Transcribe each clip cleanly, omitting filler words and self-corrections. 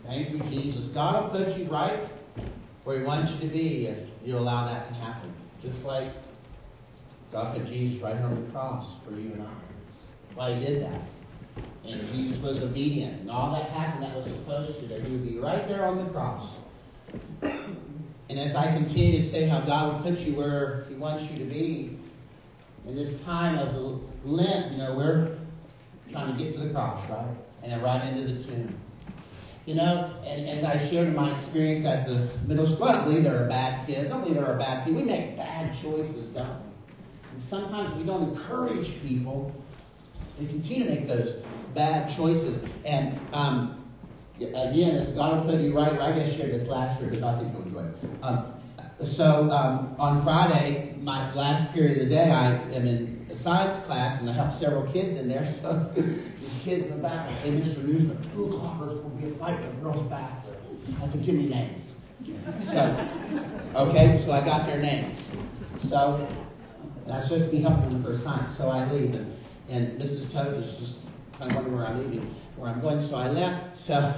Thank you, Jesus. God will put you right where He wants you to be if you allow that to happen. Just like God put Jesus right on the cross for you and I. That's why He did that. And Jesus was obedient. And all that happened that was supposed to, that He would be right there on the cross. And as I continue to say how God will put you where He wants you to be, in this time of Lent, we're trying to get to the cross, right? And then right into the tomb. And I shared my experience at the middle school. I don't believe there are bad kids. I don't believe there are bad people. We make bad choices, don't we? And sometimes we don't encourage people. They continue to make those bad choices. And again, as God will put you right. I guess I shared this last year because I think you'll enjoy it. So on Friday, my last period of the day, I am in a science class, and I have several kids in there. So these kids in the back, hey, Mr. Newsman, 2 o'clock, there's going to be a fight in the girls' bathroom. I said, give me names. So I got their names. So, and I'm supposed to be helping them for science, so I leave. And Mrs. Toad is just kind of wondering where I'm going. So I left. So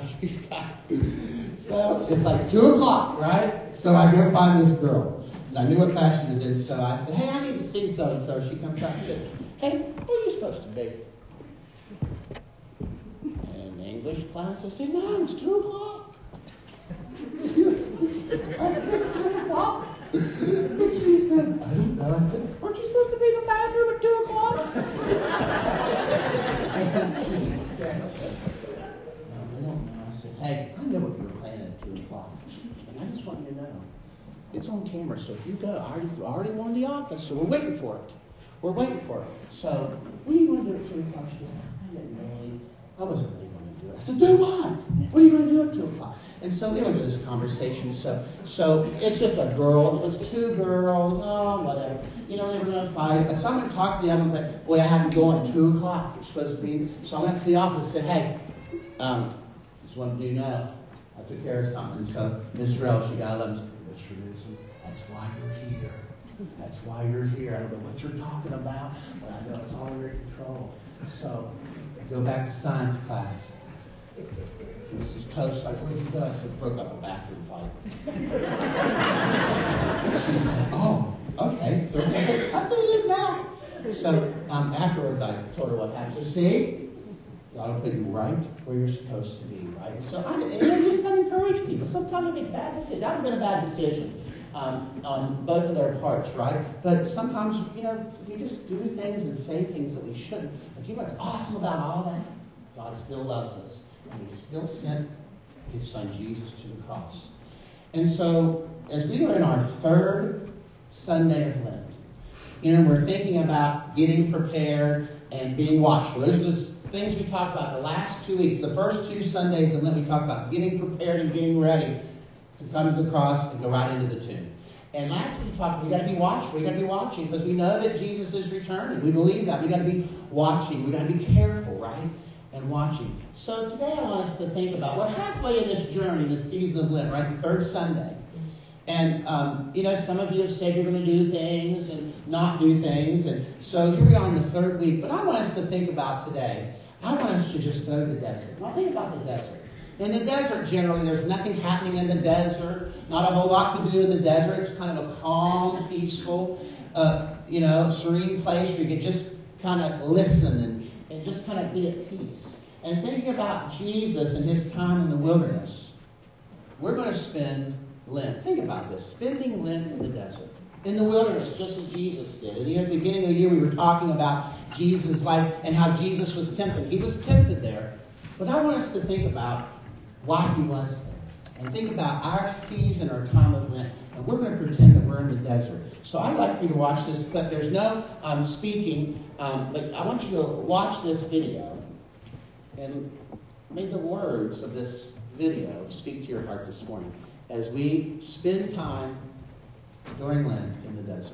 it's like 2 o'clock, right? So I go find this girl. And I knew what class she was in, so I said, hey, I need to see so-and-so. She comes up and said, hey, who are you supposed to be? In English class, I said, no, it's 2 o'clock. I said, it's 2 o'clock? And she said, I don't know. I said, weren't you supposed to be in the bathroom at 2 o'clock? And she said, no, I don't know. I said, hey, I know what you were planning at 2 o'clock. And I just want you to know. It's on camera, so if you go, I already warned the office, so we're waiting for it. So, what are you going to do at 2 o'clock? She said, I wasn't really going to do it. I said, do what? What are you going to do at 2 o'clock? And so we went to this conversation. So it's just a girl. It was 2 girls. Oh, whatever. They were going to fight. So I'm going to talk to the other one, but boy, I had to go at 2 o'clock. You're supposed to be. So I went to the office and said, hey, just wanted to know. I took care of something. So Miss Rell, she got 11. Mr. Newsom, that's why you're here. That's why you're here. I don't know what you're talking about, but I know it's all under control. So I go back to science class. Mrs. Toast, like, where'd you go? I said, broke up a bathroom fight. She said, oh, okay. So I said, it is now. So afterwards, I told her what happened. So see, God will put you right where you're supposed to be, right? So I just kind of encourage people. Sometimes you make bad decisions. That would have been a bad decision on both of their parts, right? But sometimes, we just do things and say things that we shouldn't. But you know what's awesome about all that? God still loves us. And He still sent His Son Jesus to the cross. And so, as we are in our 3rd Sunday of Lent, we're thinking about getting prepared and being watchful. Those are the things we talked about the last 2 weeks. The first 2 Sundays of Lent, we talked about getting prepared and getting ready to come to the cross and go right into the tomb. And last week we talked, we got to be watchful. We got to be watching because we know that Jesus is returning. We believe that. We got to be watching. We got to be careful, right? And watching. So today I want us to think about, we're halfway in this journey, this season of Lent, right? The 3rd Sunday. And, some of you have said you're going to do things and not do things. And so here we are in the 3rd week. But I want us to think about today, I want us to just go to the desert. Now think about the desert. In the desert, generally, there's nothing happening in the desert. Not a whole lot to do in the desert. It's kind of a calm, peaceful, serene place where you can just kind of listen and just kind of be at peace. And thinking about Jesus and His time in the wilderness, we're going to spend Lent. Think about this. Spending Lent in the desert. In the wilderness, just as Jesus did. And at the beginning of the year, we were talking about Jesus' life and how Jesus was tempted. He was tempted there. But I want us to think about why He was there. And think about our season or time of Lent. And we're going to pretend that we're in the desert. So I'd like for you to watch this clip. There's no speaking, but I want you to watch this video. And may the words of this video speak to your heart this morning as we spend time during Lent in the desert.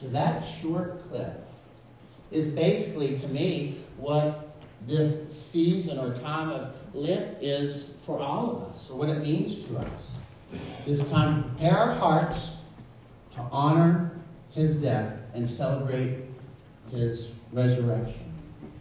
So that short clip is basically, to me, what this season or time of Lent is for all of us, or what it means to us. This time to prepare our hearts to honor his death and celebrate his resurrection.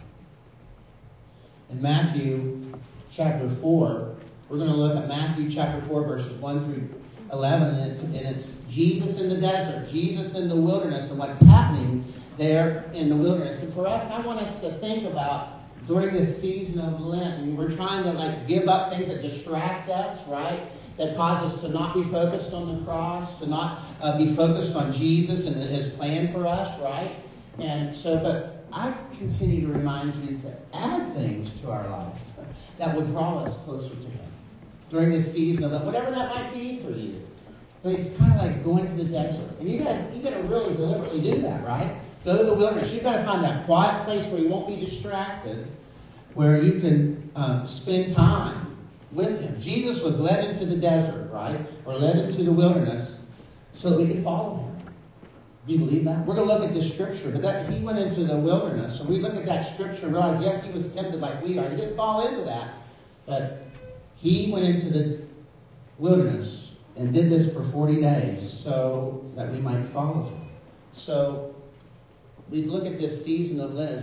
In Matthew chapter 4, we're going to look at Matthew chapter 4, verses 1 through 11, and it's Jesus in the desert, Jesus in the wilderness, and what's happening there in the wilderness. And for us, I want us to think about during this season of Lent, we're trying to give up things that distract us, right? That cause us to not be focused on the cross, to not be focused on Jesus and his plan for us, right? And so, but I continue to remind you to add things to our life that will draw us closer to him during this season of Lent, whatever that might be for you. But it's kind of like going to the desert. And you got to really deliberately do that, right? Go to the wilderness. You've got to find that quiet place where you won't be distracted, where you can spend time with him. Jesus was led into the desert, right? Or led into the wilderness so that we could follow him. Do you believe that? We're going to look at this scripture, but he went into the wilderness. So we look at that scripture and realize, yes, he was tempted like we are. He didn't fall into that, but he went into the wilderness and did this for 40 days so that we might follow him. So we look at this season of Lent as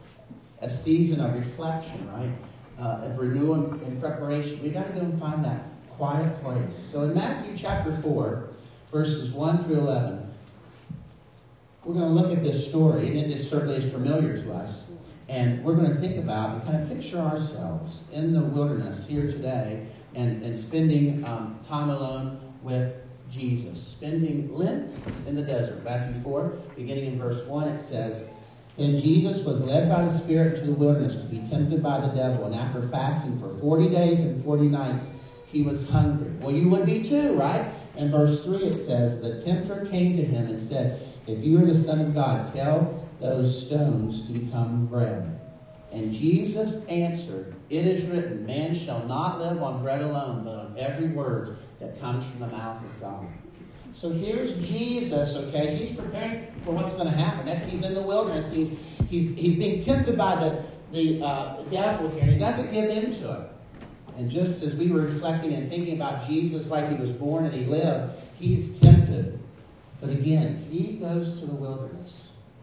a season of reflection, right? Of renewal and preparation. We've got to go and find that quiet place. So in Matthew chapter 4, verses 1 through 11, we're going to look at this story, and it certainly is familiar to us. And we're going to think about and kind of picture ourselves in the wilderness here today and spending time alone with Jesus. Spending Lent in the desert. Matthew 4, beginning in verse 1, it says, "And Jesus was led by the Spirit to the wilderness to be tempted by the devil. And after fasting for 40 days and 40 nights, he was hungry." Well, you would be too, right? In verse 3, it says, "The tempter came to him and said, 'If you are the Son of God, tell those stones to become bread.' And Jesus answered, 'It is written, man shall not live on bread alone, but on every word that comes from the mouth of God.'" So here's Jesus, okay? He's preparing for what's going to happen. He's in the wilderness. He's being tempted by the devil here, and he doesn't give in to it. And just as we were reflecting and thinking about Jesus like he was born and he lived, he's tempted. But again, he goes to the wilderness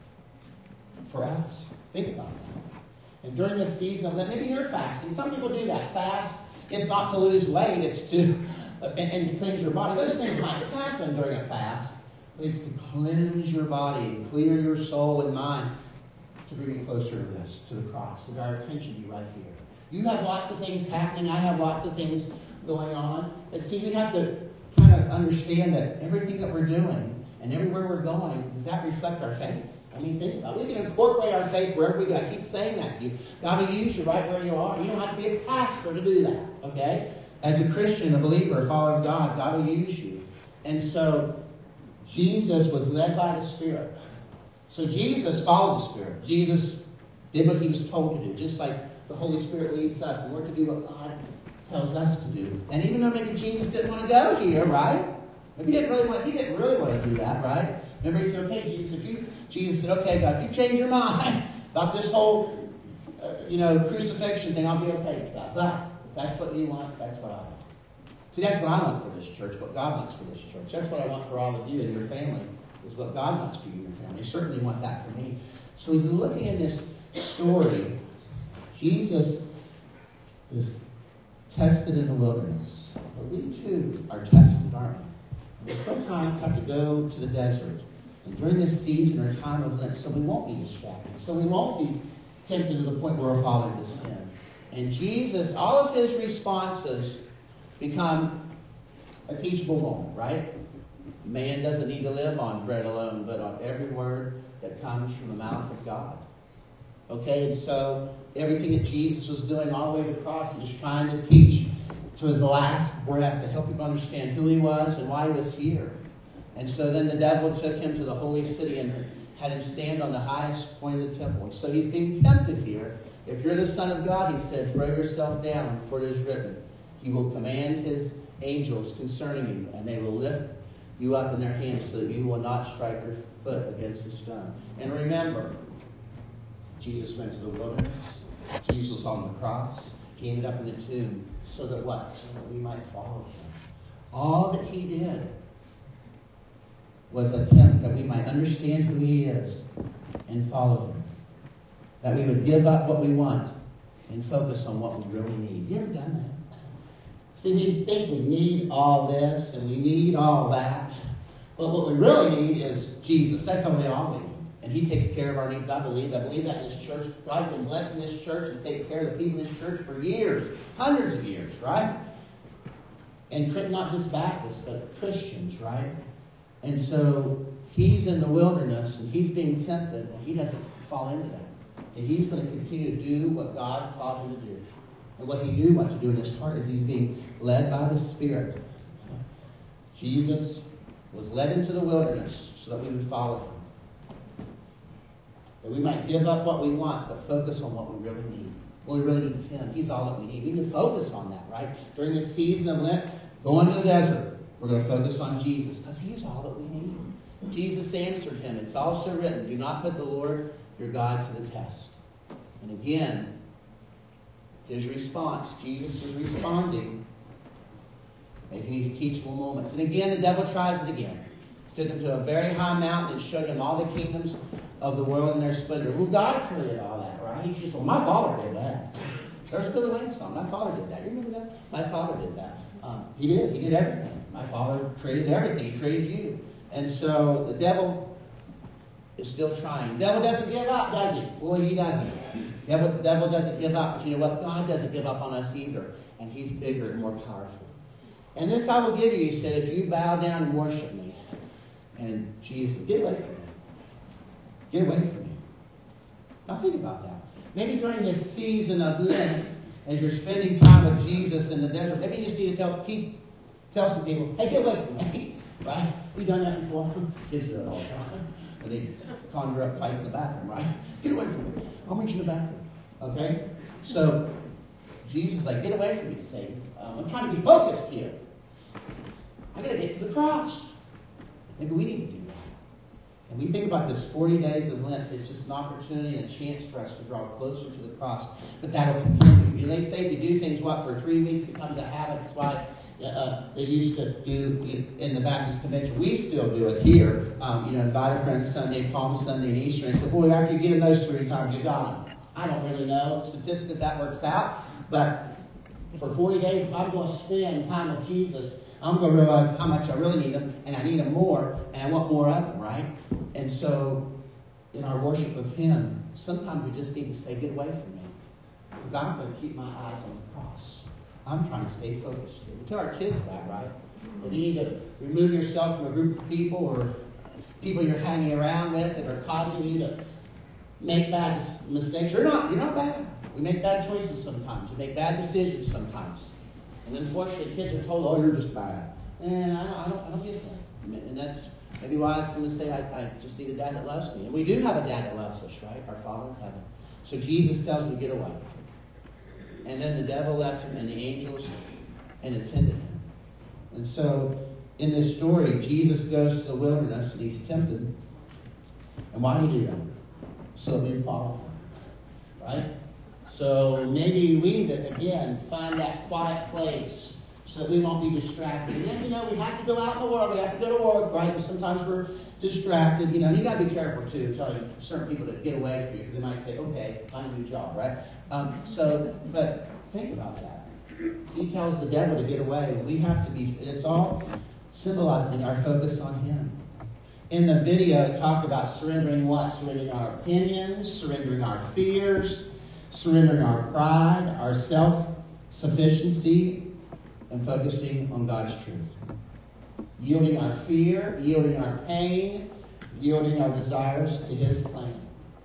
for us. Think about that. And during this season of Lent, maybe you're fasting. Some people do that. Fast is not to lose weight. It's to and to cleanse your body. Those things might happen during a fast. But it's to cleanse your body and clear your soul and mind to bring you closer to this, to the cross, to our attention be right here. You have lots of things happening. I have lots of things going on. But see, we have to kind of understand that everything that we're doing and everywhere we're going, does that reflect our faith? I mean, think about it. We can incorporate our faith wherever we go. I keep saying that to you. God will use you right where you are. You don't have to be a pastor to do that, okay? As a Christian, a believer, a follower of God, God will use you. And so, Jesus was led by the Spirit. So Jesus followed the Spirit. Jesus did what he was told to do, just like the Holy Spirit leads us. And we're to do what God tells us to do. And even though maybe Jesus didn't want to go here, right? Maybe he didn't really want to do that, right? Remember, he said, "Okay, Jesus said, okay, God, if you change your mind about this whole, crucifixion thing, I'll be okay with that. But if that's what you want, that's what I want." See, that's what I want for this church, what God wants for this church. That's what I want for all of you and your family, is what God wants for you and your family. I certainly want that for me. So as we're looking at this story, Jesus is tested in the wilderness. But we too are tested, aren't we? We sometimes have to go to the desert. And during this season or time of Lent, so we won't be distracted. So we won't be tempted to the point where we're falling into sin. And Jesus, all of his responses become a teachable moment, right? Man doesn't need to live on bread alone, but on every word that comes from the mouth of God. Okay, and so everything that Jesus was doing all the way to the cross, he was trying to teach to his last breath to help people understand who he was and why he was here. And so then the devil took him to the holy city and had him stand on the highest point of the temple. And so he's being tempted here. If you're the Son of God, he said, throw yourself down, for it is written, he will command his angels concerning you, and they will lift you up in their hands so that you will not strike your foot against a stone. And remember, Jesus went to the wilderness. Jesus was on the cross. He ended up in the tomb so that what? So that we might follow him. All that he did was attempt that we might understand who he is and follow him. That we would give up what we want and focus on what we really need. You ever done that? See, we think we need all this and we need all that. But what we really need is Jesus. That's what we all need. And he takes care of our needs, I believe. I believe that in this church. God's been blessing this church and taking care of the people in this church for years. Hundreds of years, right? And not just Baptists, but Christians, right? And so he's in the wilderness and he's being tempted and he doesn't fall into that. And he's going to continue to do what God called him to do. And what he knew what to do in his heart is he's being led by the Spirit. Jesus was led into the wilderness so that we would follow him. That we might give up what we want, but focus on what we really need. What we really need is him. He's all that we need. We need to focus on that, right? During this season of Lent, going to the desert, we're going to focus on Jesus because he's all that we need. Jesus answered him. It's also written, do not put the Lord your God to the test. And again, his response, Jesus is responding, making these teachable moments. And again, the devil tries it again. Took him to a very high mountain and showed him all the kingdoms of the world and their splendor. Well, God created all that, right? He says, well, my father did that. There's Billy Wayne song. My father did that. You remember that? My father did that. He did. He did everything. My father created everything. He created you. And so the devil is still trying. The devil doesn't give up, does he? Boy, he doesn't. The devil doesn't give up. But you know what? God doesn't give up on us either. And he's bigger and more powerful. And this I will give you, he said, if you bow down and worship me. And Jesus said, get away from me. Get away from me. Now think about that. Maybe during this season of Lent, as you're spending time with Jesus in the desert, maybe you just need to tell some people, hey, get away from me. Right? We've done that before. Kids do it all the time. And they conjure up fights in the bathroom, right? Get away from me. I'll meet you in the bathroom. Okay? So, Jesus is like, get away from me, Satan. I'm trying to be focused here. I got to get to the cross. Maybe we need to do that. And we think about this 40 days of Lent, it's just an opportunity and a chance for us to draw closer to the cross. But that'll continue. You know, they say if you do things, for 3 weeks, it becomes a habit. That's why they used to do in the Baptist Convention. We still do it here. Invite a friend Sunday, Palm Sunday, and Easter. And say, boy, after you get in those 3 times, you're gone. I don't really know statistically if that works out. But for 40 days, if I'm going to spend time with Jesus, I'm going to realize how much I really need him, and I need him more, and I want more of him, right? And so, in our worship of him, sometimes we just need to say, get away from me. Because I'm going to keep my eyes on the cross. I'm trying to stay focused. We tell our kids that, right? If you need to remove yourself from a group of people or people you're hanging around with that are causing you to make bad mistakes, you're not bad. We make bad choices sometimes. We make bad decisions sometimes. And then unfortunately, kids are told, oh, you're just bad. And I don't get that. And that's maybe why some would say, I just need a dad that loves me. And we do have a dad that loves us, right? Our Father in heaven. So Jesus tells him to get away. And then the devil left him and the angels and attended him. And so in this story, Jesus goes to the wilderness and he's tempted. And why do he do that? So that we follow him. Right? So maybe we need to, again, find that quiet place so that we won't be distracted. And then, we have to go out in the world. We have to go to work, right? And sometimes we're distracted. And you got to be careful, too, telling certain people to get away from you. Because they might say, okay, find a new job, right? But think about that. He tells the devil to get away. We have to be, it's all symbolizing our focus on him. In the video, it talked about surrendering what? Surrendering our opinions, surrendering our fears, surrendering our pride, our self-sufficiency, and focusing on God's truth. Yielding our fear, yielding our pain, yielding our desires to his plan.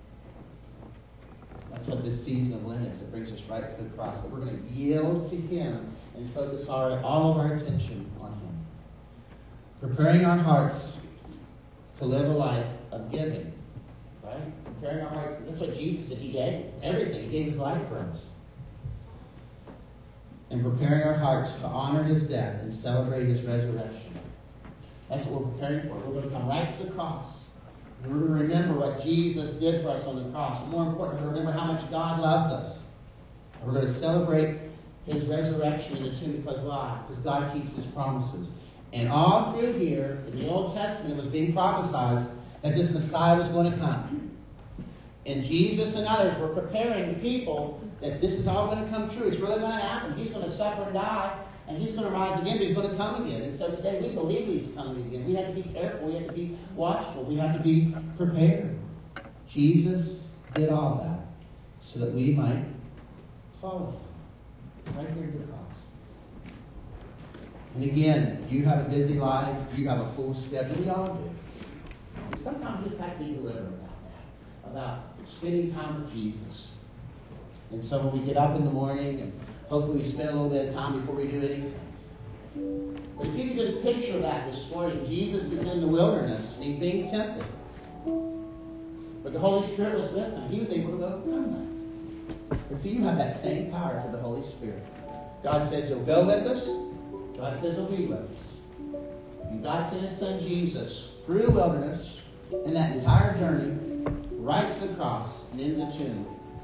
That's what this season of Lent is. It brings us right to the cross. That we're going to yield to him and focus all of our attention on him. Preparing our hearts to live a life of giving. Right? Preparing our hearts. That's what Jesus did. He gave everything. He gave his life for us. And preparing our hearts to honor his death and celebrate his resurrection. That's what we're preparing for. We're going to come right to the cross. We're going to remember what Jesus did for us on the cross. And more important, we're going to remember how much God loves us. And we're going to celebrate his resurrection in the tomb because why? Because God keeps his promises. And all through here, in the Old Testament, it was being prophesied that this Messiah was going to come. And Jesus and others were preparing the people that this is all going to come true. It's really going to happen. He's going to suffer and die, and he's going to rise again, but he's going to come again. And so today we believe he's coming again. We have to be careful. We have to be watchful. We have to be prepared. Jesus did all that so that we might follow him. Right here at the cross. And again, you have a busy life. You have a full schedule. We all do. And sometimes we just have to be deliberate about that. About spending time with Jesus. And so when we get up in the morning, and hopefully we spend a little bit of time before we do anything. But if you could just picture that this morning, Jesus is in the wilderness, and he's being tempted. But the Holy Spirit was with him. He was able to overcome that. And see, you have that same power for the Holy Spirit. God says he'll go with us. God says he'll be with us. And God sent his son Jesus through the wilderness, in that entire journey, right to the cross and in the tomb,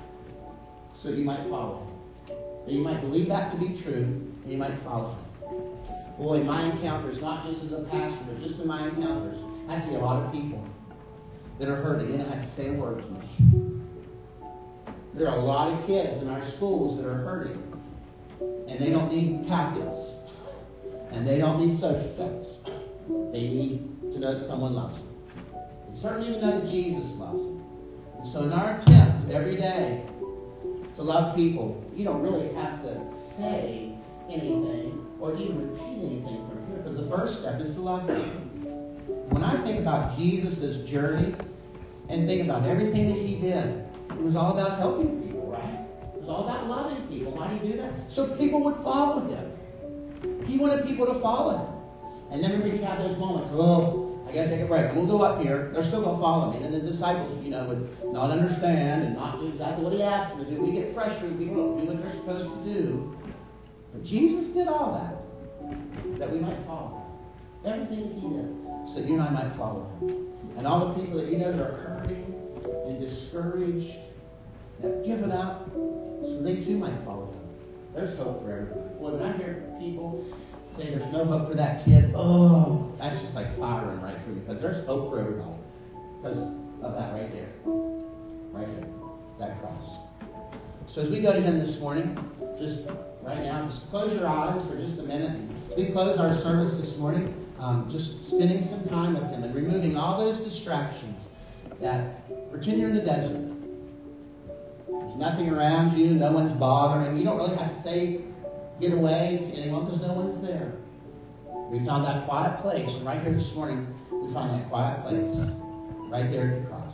so that you might follow him. That you might believe that to be true, and you might follow him. Boy, in my encounters, not just as a pastor, but just in my encounters, I see a lot of people that are hurting. They don't have to say a word to me. There are a lot of kids in our schools that are hurting, and they don't need calculus, and they don't need social studies. They need to know that someone loves them. They certainly need to know that Jesus loves them. And so in our attempt every day to love people, you don't really have to say anything or even repeat anything from here, because the first step is to love them. When I think about Jesus' journey and think about everything that he did, it was all about helping people, right? It was all about loving people. Why did he do that? So people would follow him. He wanted people to follow him. And then we have those moments, I got to take a break. And we'll go up here. They're still going to follow me. And the disciples, would not understand and not do exactly what he asked them to do. We get frustrated. People don't do what they're supposed to do. But Jesus did all that we might follow him. Everything that he did, so that you and I might follow him. And all the people that you know that are hurting and discouraged, that have given up, so they too might follow him. There's hope for everybody. Boy, when I hear people say there's no hope for that kid, that's just like firing right through me, because there's hope for everybody because of that right there. Right there. That cross. So as we go to him this morning, just right now, just close your eyes for just a minute. As we close our service this morning, just spending some time with him and removing all those distractions that pretend you're in the desert. There's nothing around you. No one's bothering. You don't really have to say, get away to anyone, because no one's there. We found that quiet place, and right here this morning, we found that quiet place, right there at the cross.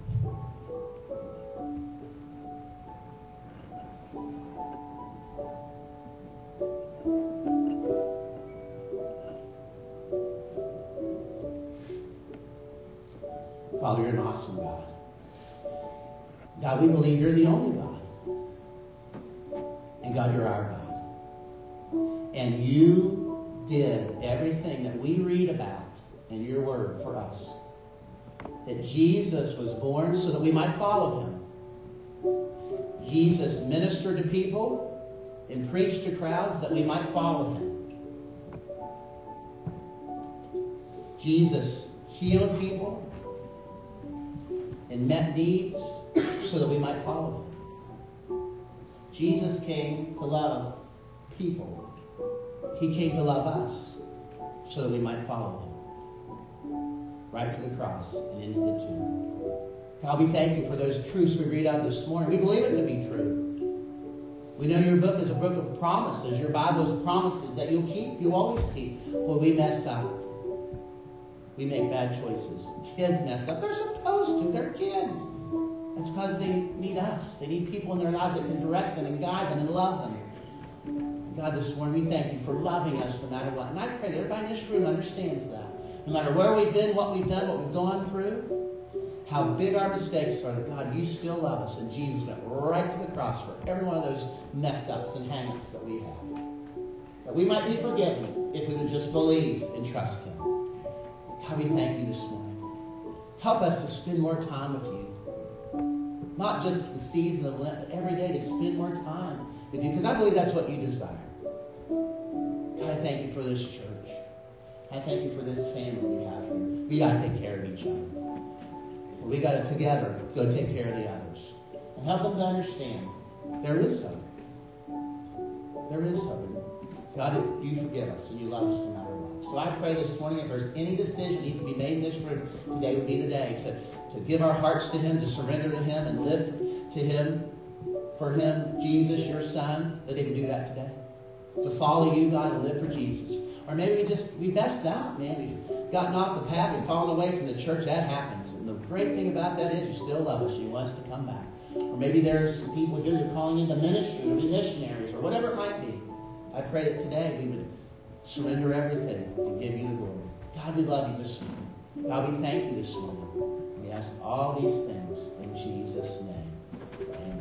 Father, you're an awesome God. God, we believe you're the only God. And God, you're our God. And you did everything that we read about in your word for us. That Jesus was born so that we might follow him. Jesus ministered to people and preached to crowds that we might follow him. Jesus healed people and met needs so that we might follow him. Jesus came to love people. He came to love us so that we might follow him. Right to the cross and into the tomb. God, we thank you for those truths we read out this morning. We believe it to be true. We know your book is a book of promises. Your Bible is promises that you'll keep, you always keep, when we mess up. We make bad choices. Kids mess up. They're supposed to. They're kids. That's because they need us. They need people in their lives that can direct them and guide them and love them. God, this morning we thank you for loving us no matter what. And I pray that everybody in this room understands that. No matter where we've been, what we've done, what we've gone through, how big our mistakes are, that God, you still love us. And Jesus went right to the cross for every one of those mess-ups and hang-ups that we have. That we might be forgiven if we would just believe and trust him. God, we thank you this morning. Help us to spend more time with you. Not just the season of Lent, but every day to spend more time with you, because I believe that's what you desire. God, I thank you for this church. I thank you for this family we have here. We got to take care of each other. We got to together go take care of the others. And help them to understand there is hope. There is hope. God, you forgive us and you love us no matter what. So I pray this morning if there's any decision that needs to be made in this room, today would be the day to give our hearts to him, to surrender to him, and live to him, for him, Jesus, your son, that they can do that today. To follow you, God, and live for Jesus. Or maybe we messed out, man. We've gotten off the path. We've fallen away from the church. That happens. And the great thing about that is you still love us. You want us to come back. Or maybe there's some people here you're calling into ministry or be missionaries or whatever it might be. I pray that today we would surrender everything and give you the glory. God, we love you this morning. God, we thank you this morning. We ask all these things in Jesus' name. Amen.